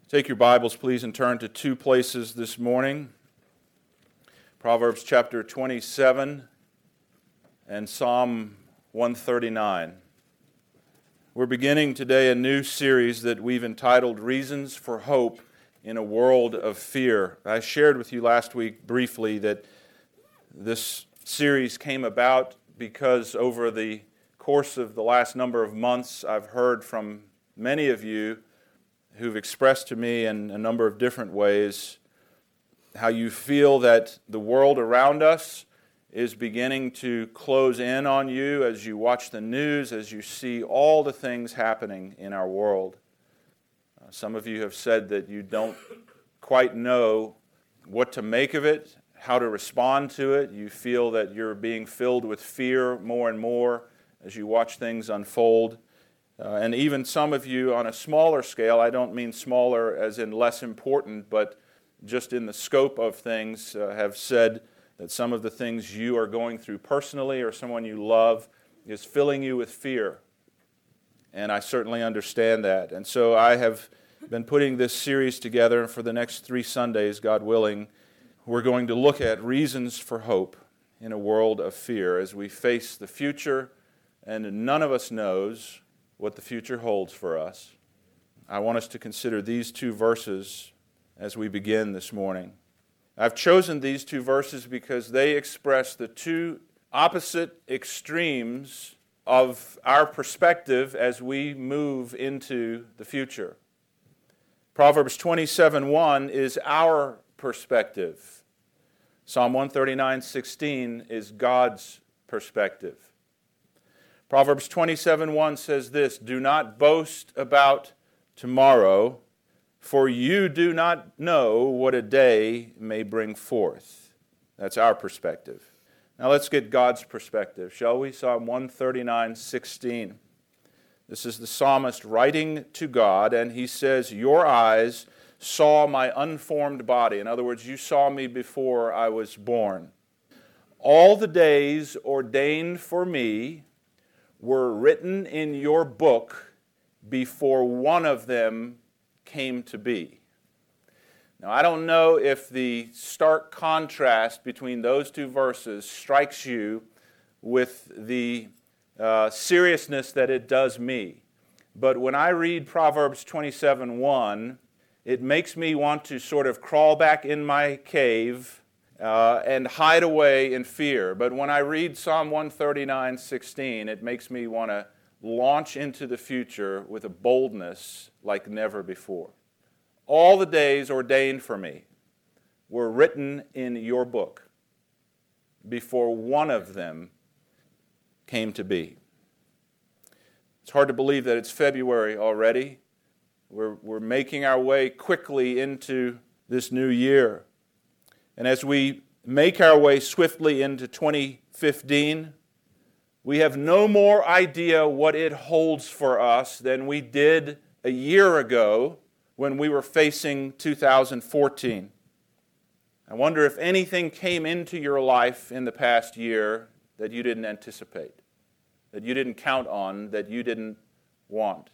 Take your Bibles, please, and turn to two places this morning. Proverbs chapter 27 and Psalm 139. We're beginning today a new series that we've entitled Reasons for Hope in a World of Fear. I shared with you last week briefly that this series came about because over the course of the last number of months, I've heard from many of you who've expressed to me in a number of different ways how you feel that the world around us is beginning to close in on you as you watch the news, as you see all the things happening in our world. Some of you have said that you don't quite know what to make of it, how to respond to it. You feel that you're being filled with fear more and more as you watch things unfold. And even some of you on a smaller scale, I don't mean smaller as in less important, but just in the scope of things, have said that some of the things you are going through personally or someone you love is filling you with fear. And I certainly understand that. And so I have been putting this series together, and for the next 3 Sundays, God willing, we're going to look at reasons for hope in a world of fear as we face the future, and none of us knows what the future holds for us. I want us to consider these 2 verses as we begin this morning. I've chosen these 2 verses because they express the 2 opposite extremes of our perspective as we move into the future. Proverbs 27:1 is our perspective. Psalm 139:16 is God's perspective. Proverbs 27:1 says this, "Do not boast about tomorrow, for you do not know what a day may bring forth." That's our perspective. Now let's get God's perspective, shall we? Psalm 139:16. This is the psalmist writing to God, and he says, "Your eyes saw my unformed body." In other words, you saw me before I was born. "All the days ordained for me were written in your book before one of them came to be." Now, I don't know if the stark contrast between those 2 verses strikes you with the seriousness that it does me. But when I read Proverbs 27:1, it makes me want to sort of crawl back in my cave and hide away in fear. But when I read Psalm 139:16, it makes me want to launch into the future with a boldness like never before. "All the days ordained for me were written in your book before one of them came to be." It's hard to believe that it's February already. We're making our way quickly into this new year. And as we make our way swiftly into 2015, we have no more idea what it holds for us than we did a year ago when we were facing 2014. I wonder if anything came into your life in the past year that you didn't anticipate, that you didn't count on, that you didn't want.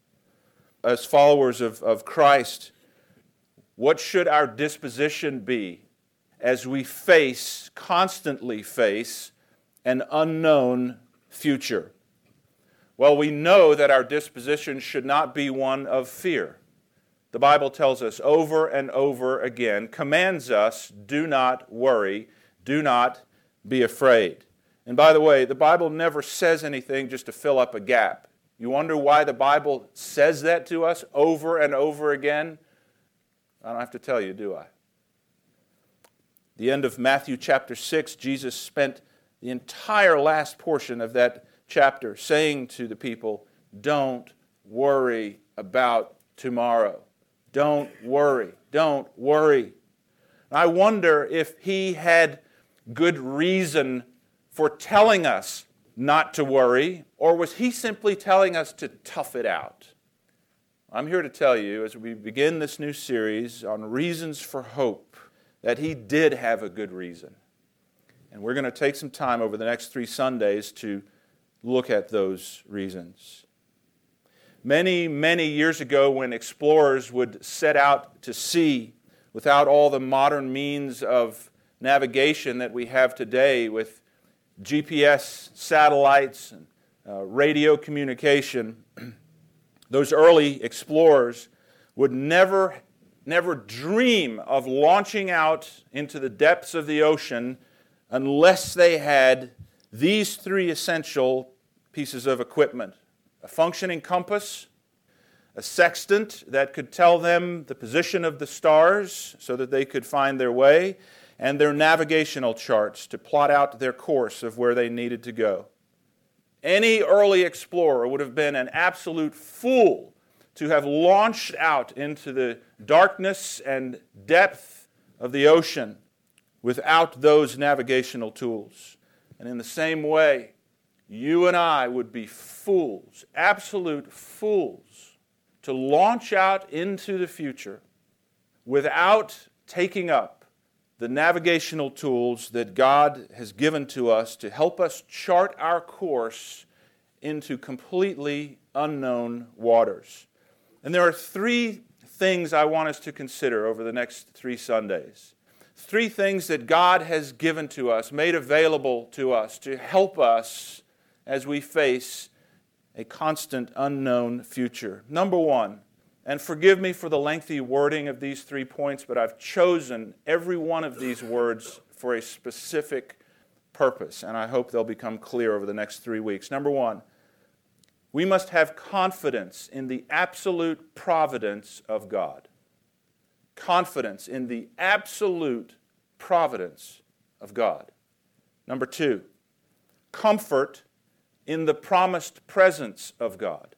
As followers of Christ, what should our disposition be as we constantly face, an unknown future? Well, we know that our disposition should not be one of fear. The Bible tells us over and over again, commands us, do not worry, do not be afraid. And by the way, the Bible never says anything just to fill up a gap. You wonder why the Bible says that to us over and over again? I don't have to tell you, do I? The end of Matthew chapter 6, Jesus spent the entire last portion of that chapter saying to the people, don't worry about tomorrow. Don't worry. Don't worry. I wonder if he had good reason for telling us not to worry, or was he simply telling us to tough it out? I'm here to tell you, as we begin this new series on reasons for hope, that he did have a good reason. And we're going to take some time over the next 3 Sundays to look at those reasons. Many, many years ago, when explorers would set out to sea without all the modern means of navigation that we have today with GPS, satellites, and radio communication, those early explorers would never dream of launching out into the depths of the ocean unless they had these three essential pieces of equipment: a functioning compass, a sextant that could tell them the position of the stars so that they could find their way, and their navigational charts to plot out their course of where they needed to go. Any early explorer would have been an absolute fool to have launched out into the darkness and depth of the ocean without those navigational tools. And in the same way, you and I would be fools, absolute fools, to launch out into the future without taking up the navigational tools that God has given to us to help us chart our course into completely unknown waters. And there are three things I want us to consider over the next 3 Sundays. 3 things that God has given to us, made available to us to help us as we face a constant unknown future. Number 1, and forgive me for the lengthy wording of these 3 points, but I've chosen every one of these words for a specific purpose, and I hope they'll become clear over the next 3 weeks. Number 1, we must have confidence in the absolute providence of God. Confidence in the absolute providence of God. Number 2, comfort in the promised presence of God.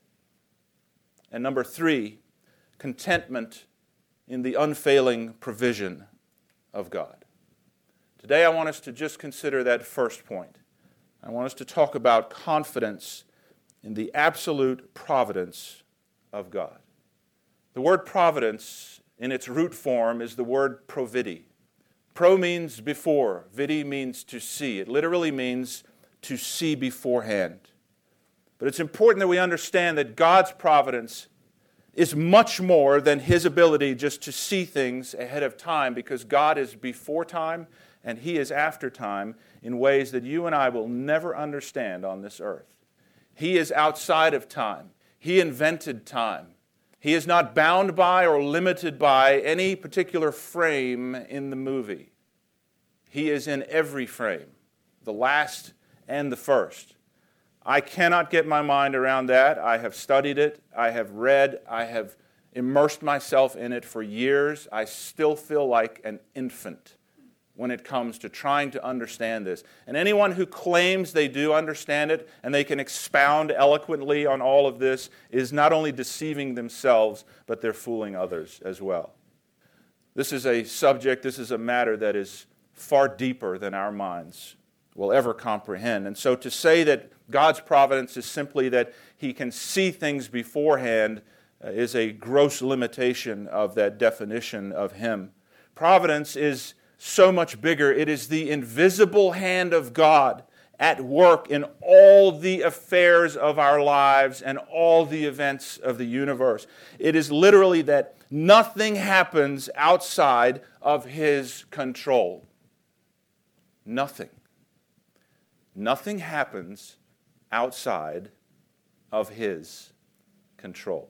And number 3, contentment in the unfailing provision of God. Today I want us to just consider that first point. I want us to talk about confidence in the absolute providence of God. The word providence in its root form is the word providi. Pro means before, vidi means to see. It literally means to see beforehand. But it's important that we understand that God's providence is much more than His ability just to see things ahead of time, because God is before time and He is after time in ways that you and I will never understand on this earth. He is outside of time. He invented time. He is not bound by or limited by any particular frame in the movie. He is in every frame, the last and the first. I cannot get my mind around that. I have studied it. I have read. I have immersed myself in it for years. I still feel like an infant when it comes to trying to understand this. And anyone who claims they do understand it and they can expound eloquently on all of this is not only deceiving themselves, but they're fooling others as well. This is a subject, this is a matter that is far deeper than our minds will ever comprehend. And so to say that God's providence is simply that He can see things beforehand is a gross limitation of that definition of Him. Providence is so much bigger. It is the invisible hand of God at work in all the affairs of our lives and all the events of the universe. It is literally that nothing happens outside of His control. Nothing. Nothing happens outside of His control.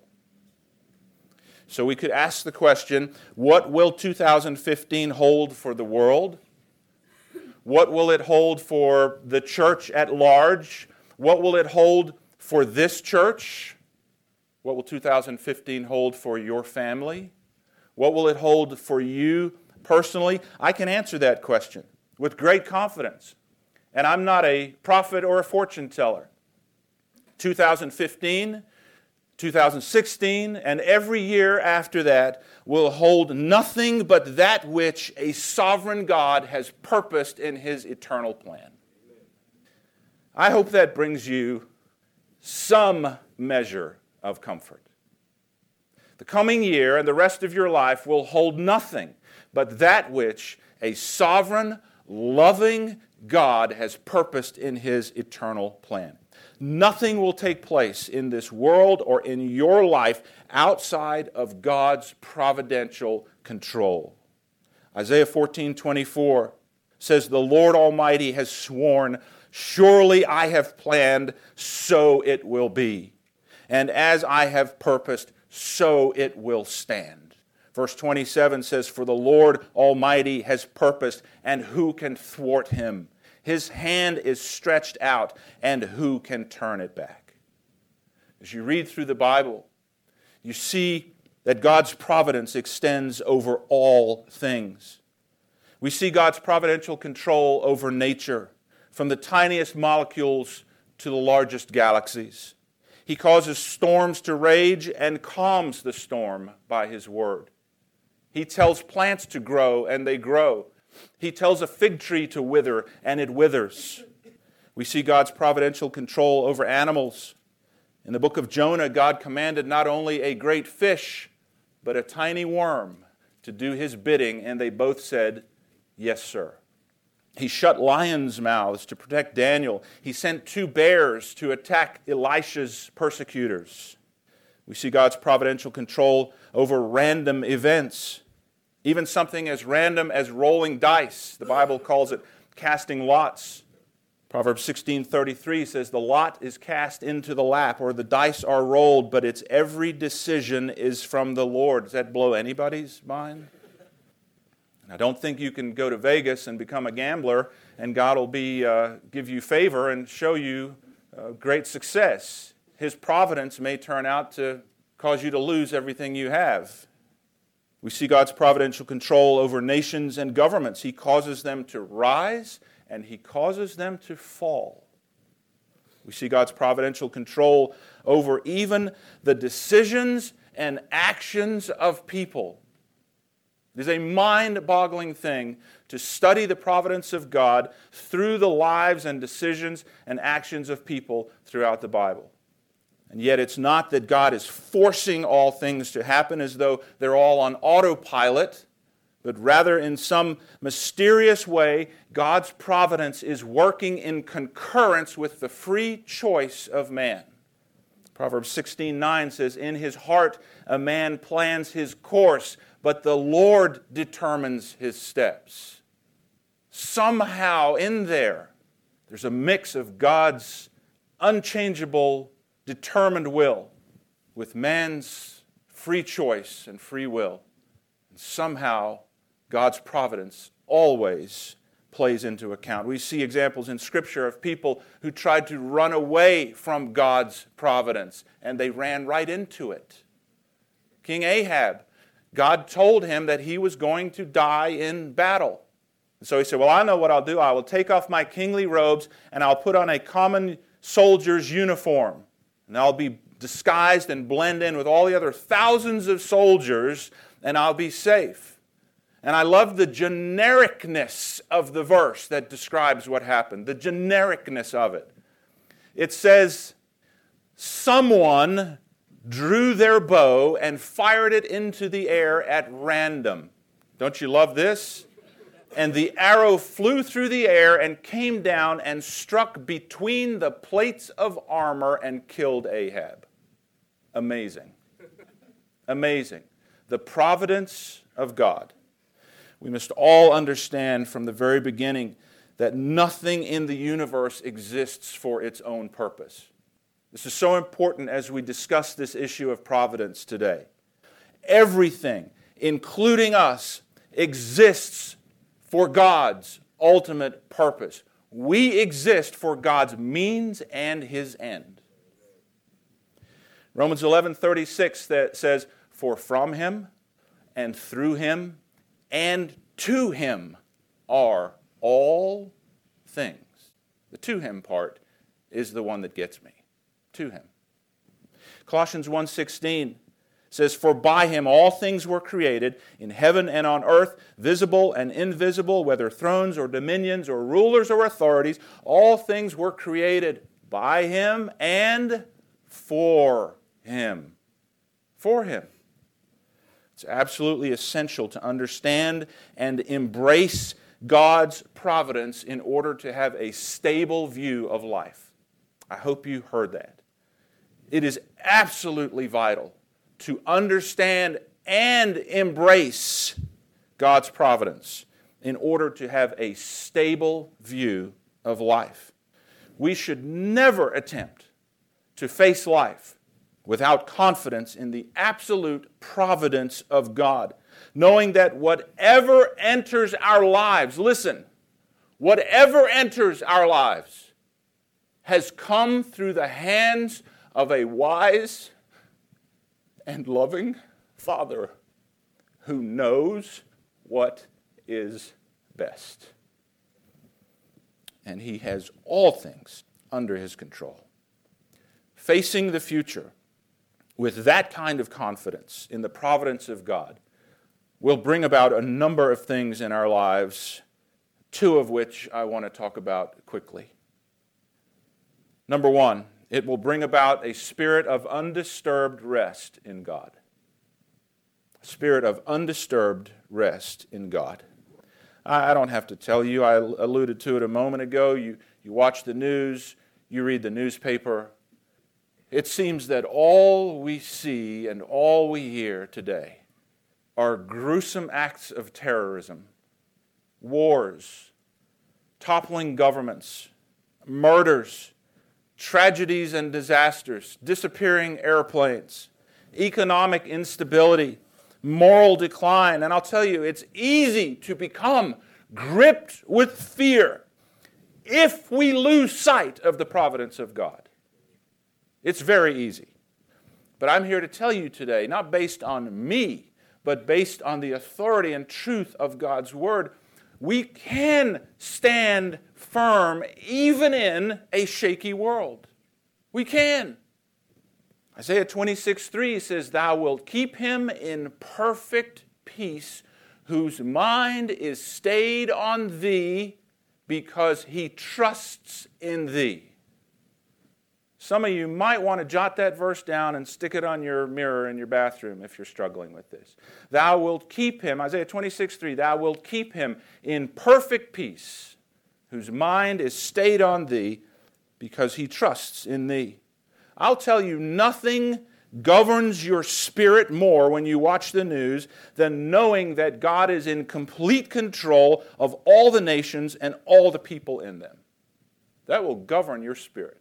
So we could ask the question, what will 2015 hold for the world? What will it hold for the church at large? What will it hold for this church? What will 2015 hold for your family? What will it hold for you personally? I can answer that question with great confidence. And I'm not a prophet or a fortune teller. 2015, 2016, and every year after that will hold nothing but that which a sovereign God has purposed in His eternal plan. I hope that brings you some measure of comfort. The coming year and the rest of your life will hold nothing but that which a sovereign, loving God has purposed in His eternal plan. Nothing will take place in this world or in your life outside of God's providential control. Isaiah 14:24 says, "The Lord Almighty has sworn, surely I have planned, so it will be. And as I have purposed, so it will stand." Verse 27 says, "For the Lord Almighty has purposed, and who can thwart him? His hand is stretched out, and who can turn it back?" As you read through the Bible, you see that God's providence extends over all things. We see God's providential control over nature, from the tiniest molecules to the largest galaxies. He causes storms to rage and calms the storm by His word. He tells plants to grow, and they grow. He tells a fig tree to wither, and it withers. We see God's providential control over animals. In the book of Jonah, God commanded not only a great fish, but a tiny worm to do His bidding, and they both said, "Yes, sir." He shut lions' mouths to protect Daniel. He sent 2 bears to attack Elisha's persecutors. We see God's providential control over random events. Even something as random as rolling dice. The Bible calls it casting lots. Proverbs 16:33 says, "The lot is cast into the lap," or the dice are rolled, but its every decision is from the Lord. Does that blow anybody's mind? I don't think you can go to Vegas and become a gambler and God will give you favor and show you great success. His providence may turn out to cause you to lose everything you have. We see God's providential control over nations and governments. He causes them to rise and He causes them to fall. We see God's providential control over even the decisions and actions of people. It is a mind-boggling thing to study the providence of God through the lives and decisions and actions of people throughout the Bible. And yet it's not that God is forcing all things to happen as though they're all on autopilot, but rather in some mysterious way, God's providence is working in concurrence with the free choice of man. Proverbs 16:9 says, "In his heart a man plans his course, but the Lord determines his steps." Somehow in there's a mix of God's unchangeable, determined will with man's free choice and free will. And somehow God's providence always plays into account. We see examples in Scripture of people who tried to run away from God's providence, and they ran right into it. King Ahab, God told him that he was going to die in battle. And so he said, "Well, I know what I'll do. I will take off my kingly robes, and I'll put on a common soldier's uniform. And I'll be disguised and blend in with all the other thousands of soldiers, and I'll be safe." And I love the genericness of the verse that describes what happened, the genericness of it. It says, "Someone drew their bow and fired it into the air at random." Don't you love this? "And the arrow flew through the air and came down and struck between the plates of armor and killed Ahab." Amazing. Amazing. The providence of God. We must all understand from the very beginning that nothing in the universe exists for its own purpose. This is so important as we discuss this issue of providence today. Everything, including us, exists for God's ultimate purpose. We exist for God's means and His end. Romans 11:36 says, "For from Him and through Him and to Him are all things." The "to Him" part is the one that gets me. To Him. Colossians 1:16 says, "For by Him all things were created, in heaven and on earth, visible and invisible, whether thrones or dominions or rulers or authorities, all things were created by Him and for Him." For Him. It's absolutely essential to understand and embrace God's providence in order to have a stable view of life. I hope you heard that. It is absolutely vital to understand and embrace God's providence in order to have a stable view of life. We should never attempt to face life without confidence in the absolute providence of God, knowing that whatever enters our lives, listen, whatever enters our lives has come through the hands of a wise and loving Father who knows what is best. And He has all things under His control. Facing the future with that kind of confidence in the providence of God will bring about a number of things in our lives, two of which I want to talk about quickly. Number one, it will bring about a spirit of undisturbed rest in God. A spirit of undisturbed rest in God. I don't have to tell you, I alluded to it a moment ago. You watch the news, you read the newspaper. It seems that all we see and all we hear today are gruesome acts of terrorism, wars, toppling governments, murders, tragedies and disasters, disappearing airplanes, economic instability, moral decline. And I'll tell you, it's easy to become gripped with fear if we lose sight of the providence of God. It's very easy. But I'm here to tell you today, not based on me, but based on the authority and truth of God's Word, we can stand firm even in a shaky world. We can. Isaiah 26:3 says, "Thou wilt keep him in perfect peace, whose mind is stayed on Thee, because he trusts in Thee." Some of you might want to jot that verse down and stick it on your mirror in your bathroom if you're struggling with this. Thou wilt keep him, Isaiah 26:3, thou wilt keep him in perfect peace, whose mind is stayed on Thee, because he trusts in Thee. I'll tell you, nothing governs your spirit more when you watch the news than knowing that God is in complete control of all the nations and all the people in them. That will govern your spirit.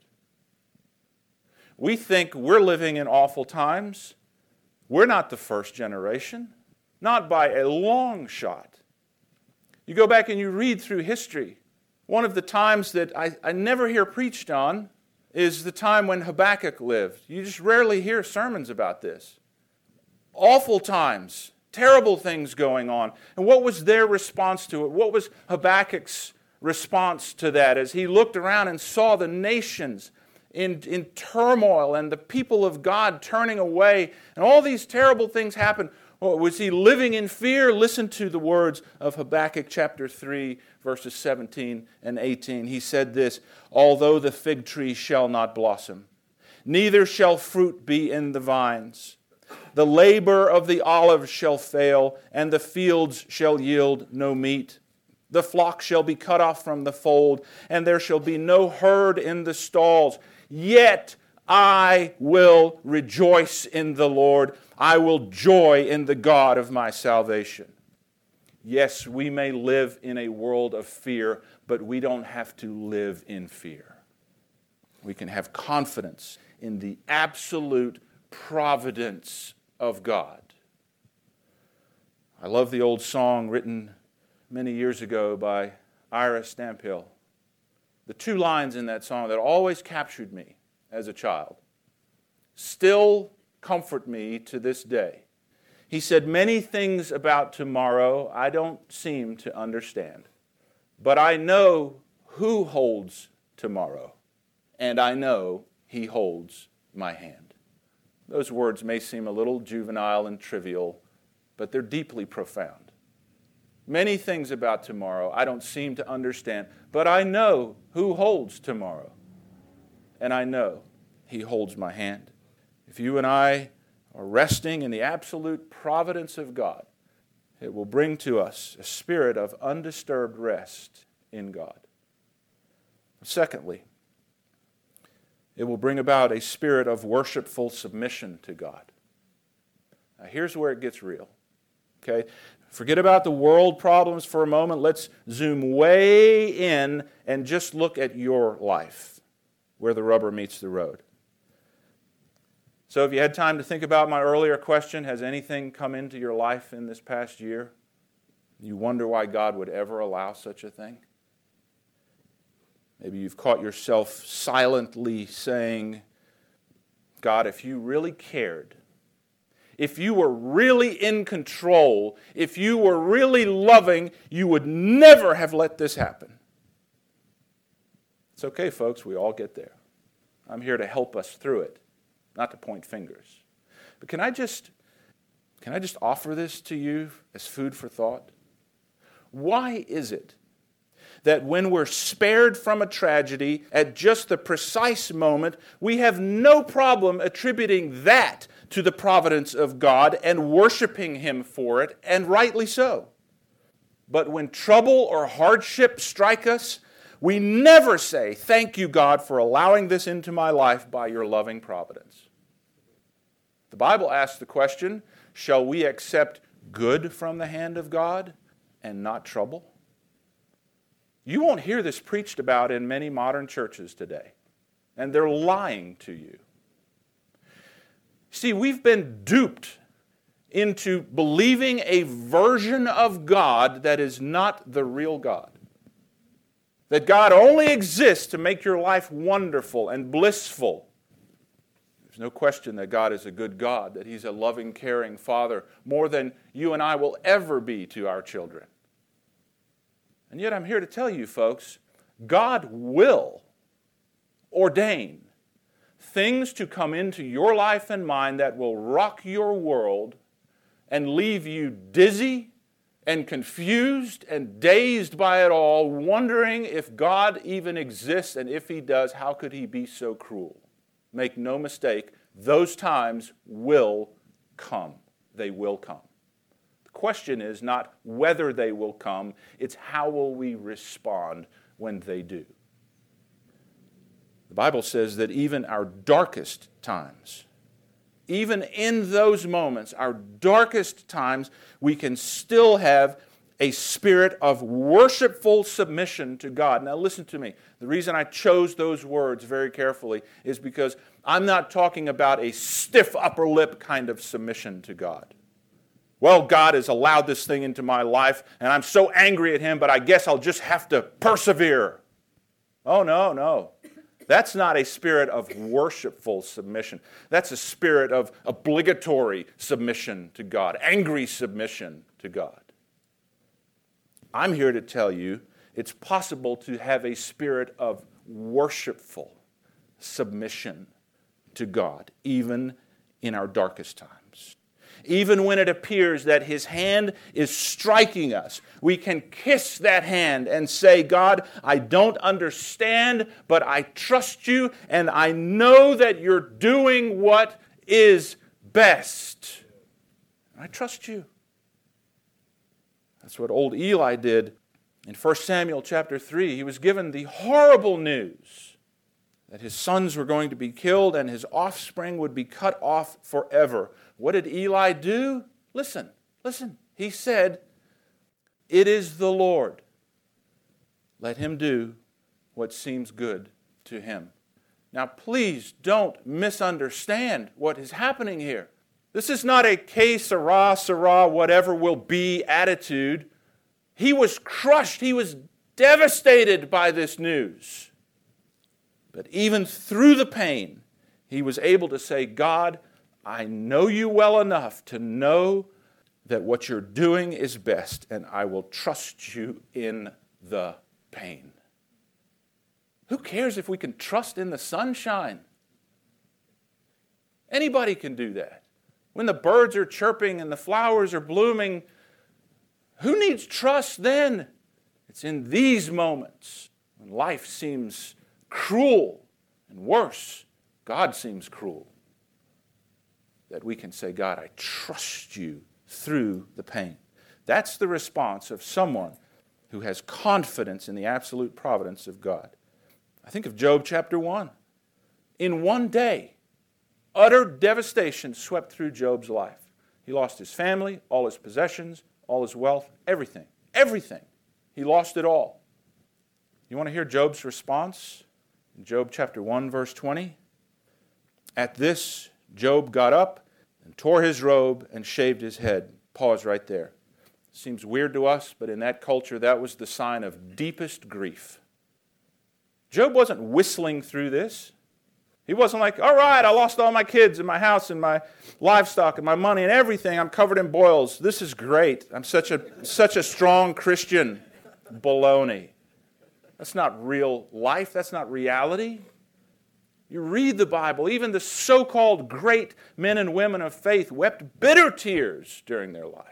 We think we're living in awful times. We're not the first generation, not by a long shot. You go back and you read through history. One of the times that I never hear preached on is the time when Habakkuk lived. You just rarely hear sermons about this. Awful times, terrible things going on. And what was their response to it? What was Habakkuk's response to that as he looked around and saw the nations in turmoil and the people of God turning away and all these terrible things happen? Was he living in fear? Listen to the words of Habakkuk chapter 3, verses 17 and 18. He said this, "Although the fig tree shall not blossom, neither shall fruit be in the vines, the labor of the olive shall fail, and the fields shall yield no meat. The flock shall be cut off from the fold, and there shall be no herd in the stalls. Yet I will rejoice in the Lord. I will joy in the God of my salvation." Yes, we may live in a world of fear, but we don't have to live in fear. We can have confidence in the absolute providence of God. I love the old song written many years ago by Ira Stamphill. The two lines in that song that always captured me as a child still comfort me to this day. He said, "Many things about tomorrow I don't seem to understand, but I know who holds tomorrow, and I know He holds my hand." Those words may seem a little juvenile and trivial, but they're deeply profound. Many things about tomorrow I don't seem to understand, but I know who holds tomorrow, and I know He holds my hand. If you and I are resting in the absolute providence of God, it will bring to us a spirit of undisturbed rest in God. Secondly, It will bring about a spirit of worshipful submission to God. Now here's where it gets real. Okay? Forget about the world problems for a moment. Let's zoom way in and just look at your life, where the rubber meets the road. So if you had time to think about my earlier question, has anything come into your life in this past year? You wonder why God would ever allow such a thing? Maybe you've caught yourself silently saying, God, if you really cared, if you were really in control, if you were really loving, you would never have let this happen. It's okay, folks, we all get there. I'm here to help us through it, not to point fingers. But can I just offer this to you as food for thought? Why is it that when we're spared from a tragedy at just the precise moment, we have no problem attributing that to the providence of God and worshiping Him for it, and rightly so? But when trouble or hardship strike us, we never say, thank you, God, for allowing this into my life by your loving providence. The Bible asks the question, shall we accept good from the hand of God and not trouble? You won't hear this preached about in many modern churches today, and they're lying to you. See, we've been duped into believing a version of God that is not the real God. That God only exists to make your life wonderful and blissful. There's no question that God is a good God, that He's a loving, caring Father, more than you and I will ever be to our children. And yet I'm here to tell you, folks, God will ordain things to come into your life and mine that will rock your world and leave you dizzy and confused and dazed by it all, wondering if God even exists, and if He does, how could He be so cruel? Make no mistake, those times will come. They will come. The question is not whether they will come, it's how will we respond when they do. The Bible says that even our darkest times, even in those moments, our darkest times, we can still have a spirit of worshipful submission to God. Now listen to me. The reason I chose those words very carefully is because I'm not talking about a stiff upper lip kind of submission to God. Well, God has allowed this thing into my life, and I'm so angry at Him, but I guess I'll just have to persevere. Oh, no. That's not a spirit of worshipful submission. That's a spirit of obligatory submission to God, angry submission to God. I'm here to tell you it's possible to have a spirit of worshipful submission to God, even in our darkest times. Even when it appears that His hand is striking us, we can kiss that hand and say, God, I don't understand, but I trust you, and I know that you're doing what is best. I trust you. That's what old Eli did in 1 Samuel chapter 3. He was given the horrible news that his sons were going to be killed and his offspring would be cut off forever. What did Eli do? Listen. He said, it is the Lord. Let Him do what seems good to Him. Now please don't misunderstand what is happening here. This is not a que sera, whatever will be attitude. He was crushed. He was devastated by this news. But even through the pain, he was able to say, God, I know you well enough to know that what you're doing is best, and I will trust you in the pain. Who cares if we can trust in the sunshine? Anybody can do that. When the birds are chirping and the flowers are blooming, who needs trust then? It's in these moments when life seems cruel and worse, God seems cruel, that we can say, God, I trust you through the pain. That's the response of someone who has confidence in the absolute providence of God. I think of Job chapter 1. In one day, utter devastation swept through Job's life. He lost his family, all his possessions, all his wealth, everything. Everything. He lost it all. You want to hear Job's response? In Job chapter 1, verse 20. At this, Job got up and tore his robe and shaved his head. Pause right there. Seems weird to us, but in that culture, that was the sign of deepest grief. Job wasn't whistling through this. He wasn't like, all right, I lost all my kids and my house and my livestock and my money and everything. I'm covered in boils. This is great. I'm such a strong Christian. Baloney. That's not real life. That's not reality. You read the Bible. Even the so-called great men and women of faith wept bitter tears during their life.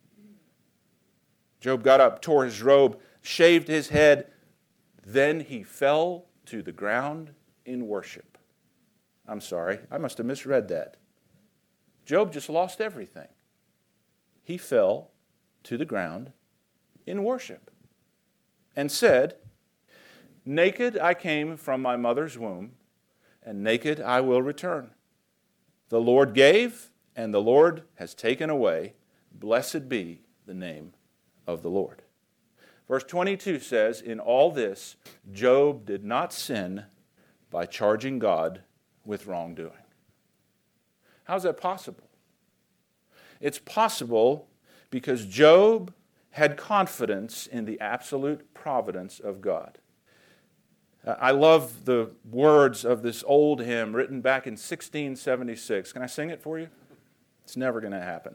Job got up, tore his robe, shaved his head. Then he fell to the ground in worship. I'm sorry, I must have misread that. Job just lost everything. He fell to the ground in worship and said, naked I came from my mother's womb, and naked I will return. The Lord gave, and the Lord has taken away. Blessed be the name of the Lord. Verse 22 says, in all this, Job did not sin by charging God with wrongdoing. How's that possible? It's possible because Job had confidence in the absolute providence of God. I love the words of this old hymn written back in 1676. Can I sing it for you? It's never going to happen.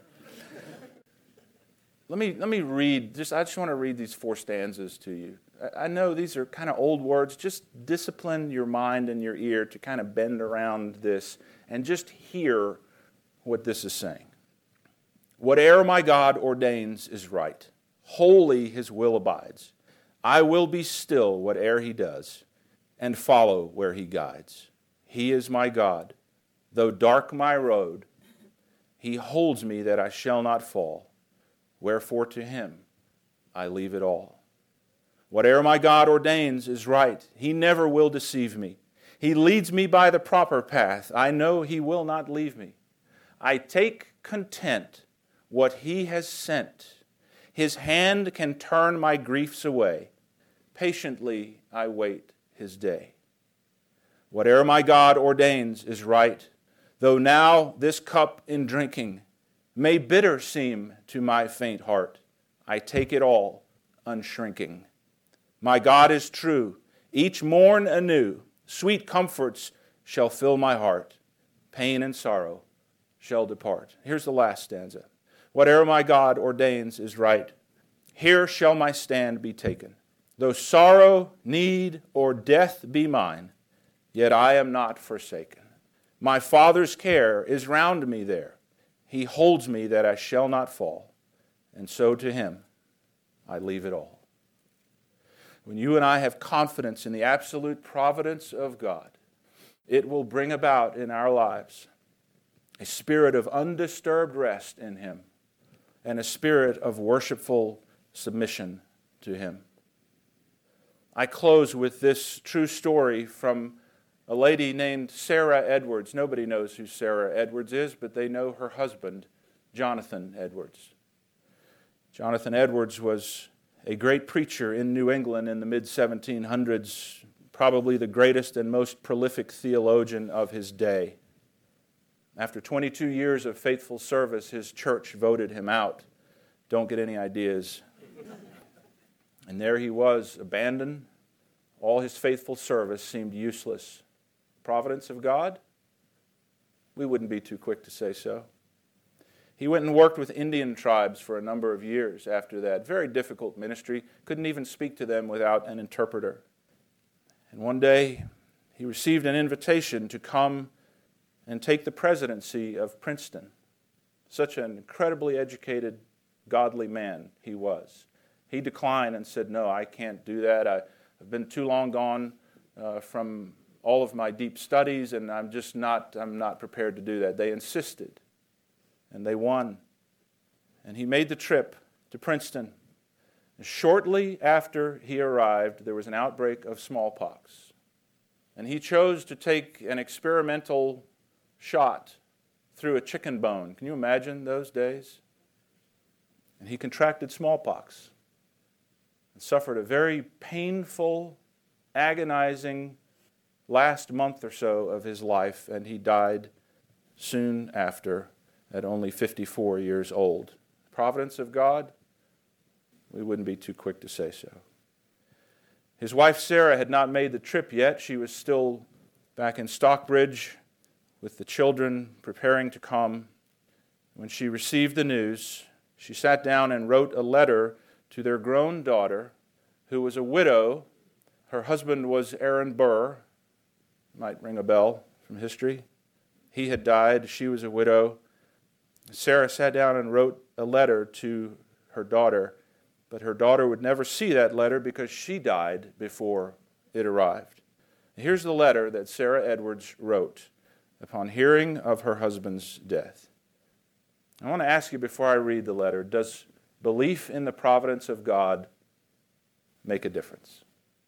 Let me read, I just want to read these 4 stanzas to you. I know these are kind of old words. Just discipline your mind and your ear to kind of bend around this and just hear what this is saying. Whate'er my God ordains is right. Wholly his will abides. I will be still whate'er he does and follow where he guides. He is my God. Though dark my road, he holds me that I shall not fall. Wherefore to him I leave it all. Whate'er my God ordains is right. He never will deceive me. He leads me by the proper path. I know he will not leave me. I take content what he has sent. His hand can turn my griefs away. Patiently I wait his day. Whate'er my God ordains is right. Though now this cup in drinking may bitter seem to my faint heart, I take it all unshrinking. My God is true, each morn anew. Sweet comforts shall fill my heart. Pain and sorrow shall depart. Here's the last stanza. Whate'er my God ordains is right. Here shall my stand be taken. Though sorrow, need, or death be mine, yet I am not forsaken. My Father's care is round me there. He holds me that I shall not fall, and so to him I leave it all. When you and I have confidence in the absolute providence of God, it will bring about in our lives a spirit of undisturbed rest in him and a spirit of worshipful submission to him. I close with this true story from a lady named Sarah Edwards. Nobody knows who Sarah Edwards is, but they know her husband, Jonathan Edwards. Jonathan Edwards was a great preacher in New England in the mid-1700s, probably the greatest and most prolific theologian of his day. After 22 years of faithful service, his church voted him out. Don't get any ideas. And there he was, abandoned. All his faithful service seemed useless. Providence of God? We wouldn't be too quick to say so. He went and worked with Indian tribes for a number of years after that. Very difficult ministry. Couldn't even speak to them without an interpreter. And one day, he received an invitation to come and take the presidency of Princeton. Such an incredibly educated, godly man he was. He declined and said, no, I can't do that. I've been too long gone from all of my deep studies, and I'm not prepared to do that. They insisted, and they won. And he made the trip to Princeton. Shortly after he arrived, there was an outbreak of smallpox. and he chose to take an experimental shot through a chicken bone. Can you imagine those days? And he contracted smallpox and suffered a very painful, agonizing last month or so of his life, and he died soon after at only 54 years old. Providence of God? We wouldn't be too quick to say so. His wife Sarah had not made the trip yet. She was still back in Stockbridge with the children preparing to come. When she received the news, she sat down and wrote a letter to their grown daughter, who was a widow. Her husband was Aaron Burr. Might ring a bell from history. He had died. She was a widow. Sarah sat down and wrote a letter to her daughter, but her daughter would never see that letter because she died before it arrived. Here's the letter that Sarah Edwards wrote upon hearing of her husband's death. I want to ask you before I read the letter, does belief in the providence of God make a difference?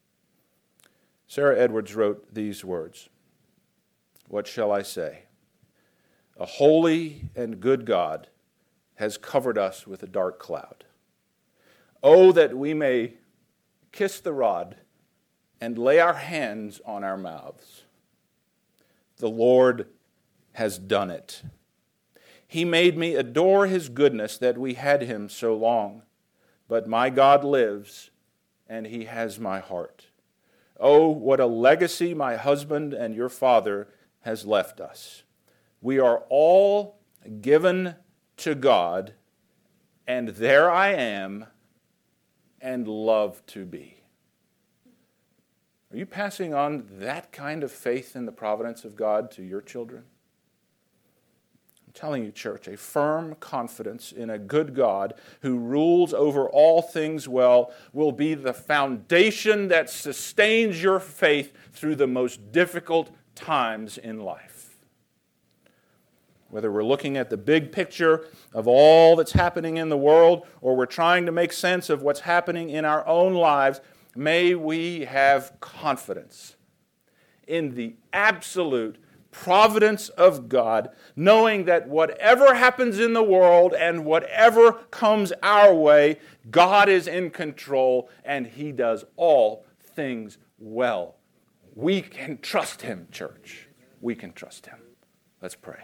Sarah Edwards wrote these words, "What shall I say? A holy and good God has covered us with a dark cloud. Oh, that we may kiss the rod and lay our hands on our mouths. The Lord has done it. He made me adore his goodness that we had him so long. But my God lives, and he has my heart. Oh, what a legacy my husband and your father has left us. We are all given to God, and there I am, and love to be." Are you passing on that kind of faith in the providence of God to your children? I'm telling you, church, a firm confidence in a good God who rules over all things well will be the foundation that sustains your faith through the most difficult times in life. Whether we're looking at the big picture of all that's happening in the world or we're trying to make sense of what's happening in our own lives, may we have confidence in the absolute providence of God, knowing that whatever happens in the world and whatever comes our way, God is in control and he does all things well. We can trust him, church. We can trust him. Let's pray.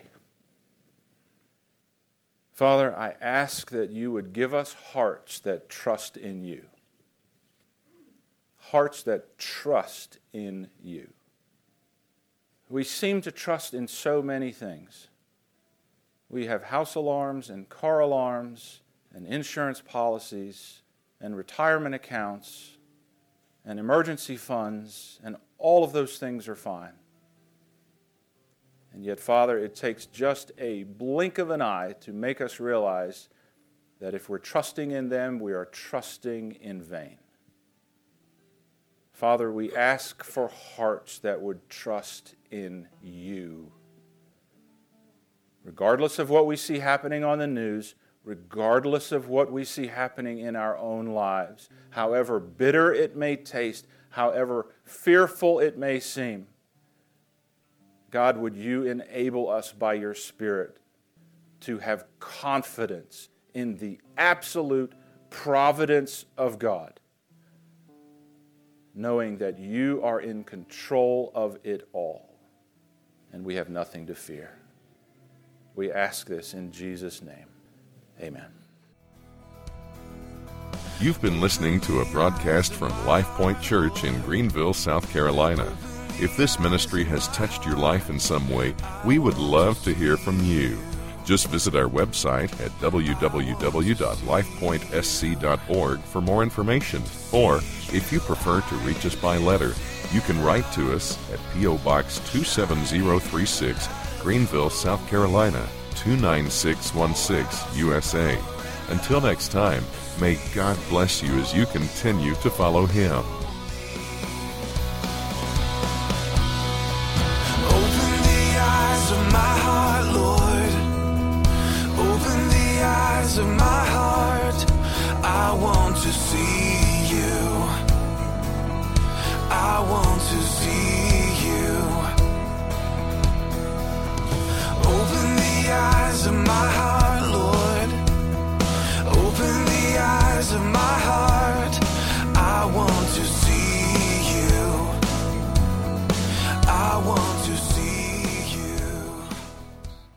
Father, I ask that you would give us hearts that trust in you. Hearts that trust in you. We seem to trust in so many things. We have house alarms and car alarms and insurance policies and retirement accounts and emergency funds, and all of those things are fine. And yet, Father, it takes just a blink of an eye to make us realize that if we're trusting in them, we are trusting in vain. Father, we ask for hearts that would trust in you. Regardless of what we see happening on the news, regardless of what we see happening in our own lives, however bitter it may taste, however fearful it may seem, God, would you enable us by your Spirit to have confidence in the absolute providence of God, knowing that you are in control of it all, and we have nothing to fear. We ask this in Jesus' name. Amen. You've been listening to a broadcast from Life Point Church in Greenville, South Carolina. If this ministry has touched your life in some way, we would love to hear from you. Just visit our website at www.lifepointsc.org for more information. Or, if you prefer to reach us by letter, you can write to us at P.O. Box 27036, Greenville, South Carolina, 29616, USA. Until next time, may God bless you as you continue to follow Him. Open the eyes of my heart, Lord. Open the eyes of my heart. I want to see you. I want to see you. of my